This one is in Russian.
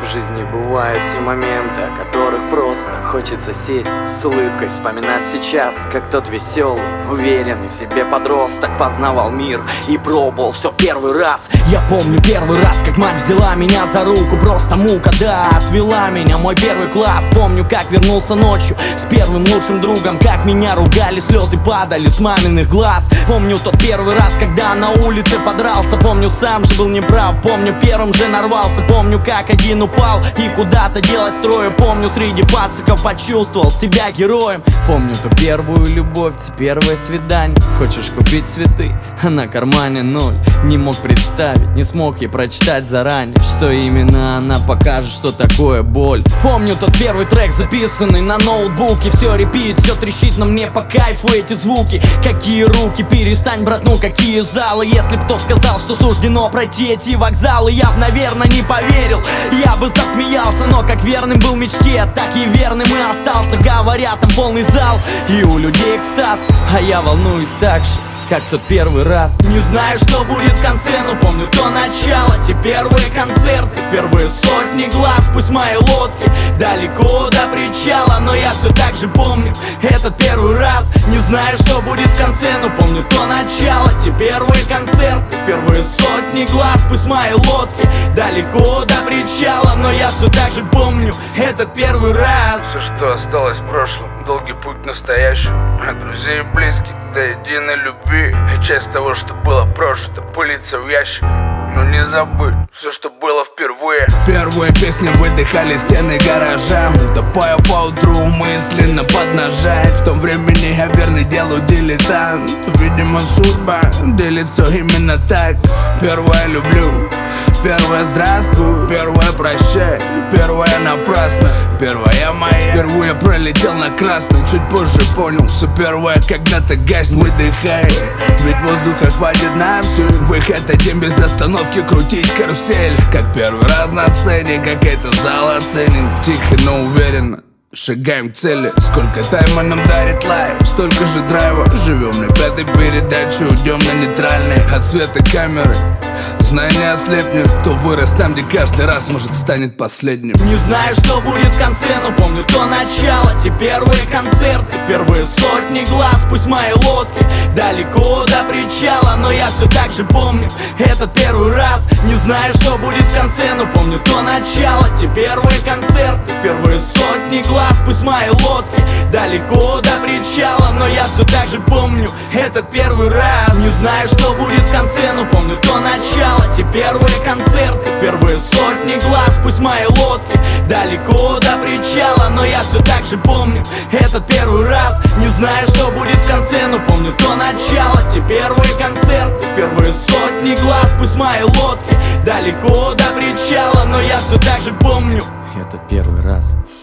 жизни бывают те моменты, о которых просто хочется сесть с улыбкой, вспоминать сейчас, как тот веселый, уверенный в себе подросток познавал мир и пробовал все первый раз. Я помню первый раз, как мать взяла меня за руку, просто мука, да, отвела меня, мой первый класс. Помню, как вернулся ночью с первым лучшим другом, как меня ругали, слезы падали с маминых глаз. Помню тот первый раз, когда на улице подрался, помню, сам же был неправ, помню, первым же нарвался, помню, как один упал и куда-то делать строю, помню, среди пациков почувствовал себя героем. Помню ту первую любовь, те первое свидание. Хочешь купить цветы, а на кармане ноль. Не мог представить, не смог ей прочитать заранее, что именно она покажет, что такое боль. Помню тот первый трек, записанный на ноутбуке. Все репит, все трещит, но мне по кайфу эти звуки. Какие руки, перестань, брат, ну какие залы. Если б кто сказал, что суждено пройти эти вокзалы, я б, наверное, не поверил, я бы засмеялся. Но как верным был мечте, так и верным и остался. Говорят, там полный зал и у людей экстаз, а я волнуюсь так же, как в тот первый раз. Не знаю, что будет в конце, но помню то начало, те первые концерты, первые сотни глаз. Пусть мои лодки далеко до причала, но я все так же помню этот первый раз. Не знаю, что будет в конце, но помню то начало, те первые концерты, первые сотни глаз. Пусть мои лодки далеко до причала, но я все так же помню этот первый раз. Все, что осталось в прошлом, долгий путь настоящий, от друзей и близких до единой любви. И часть того, что было прожито, пылится в ящик. Но не забыть все, что было впервые. Первые песни выдыхали стены гаража, утопая поутру мысленно поднажать. В том времени я верный делу дилетант. Видимо, судьба делит все именно так. Первое люблю, первое здравствуй, первое прощай, первое напрасно, первое моя. Впервые пролетел на красный, чуть позже понял, все первое когда-то гаснет. Выдыхай, ведь воздуха хватит на всю. Выход один без остановки, крутить карусель. Как первый раз на сцене, как это зал оценит. Тихо, но уверенно шагаем к цели. Сколько тайма нам дарит лайф, столько же драйва. Живем на пятой передаче, уйдем на нейтральный. От света камеры знание ослепнет. Кто вырос там, где каждый раз, может, станет последним. Не знаю, что будет в конце, но помню то начало, те первые концерты, первые сотни глаз. Пусть мои лодки далеко до причала, но я все так же помню этот первый раз. Не знаю, что будет в конце, но помню то начало, те первые концерты, первые сотни глаз. Пусть мои лодки далеко до причала, но я все так же помню этот первый раз. Не знаю, что будет в конце, но помню то начало, те первые концерты, первые сотни глаз. Пусть мои лодки далеко до причала, но я все так же помню этот первый раз. Не знаю, что будет в конце, но помню то начало, те первые концерты, первые сотни глаз. Пусть мои лодки далеко до причала, но я все так же помню этот первый раз.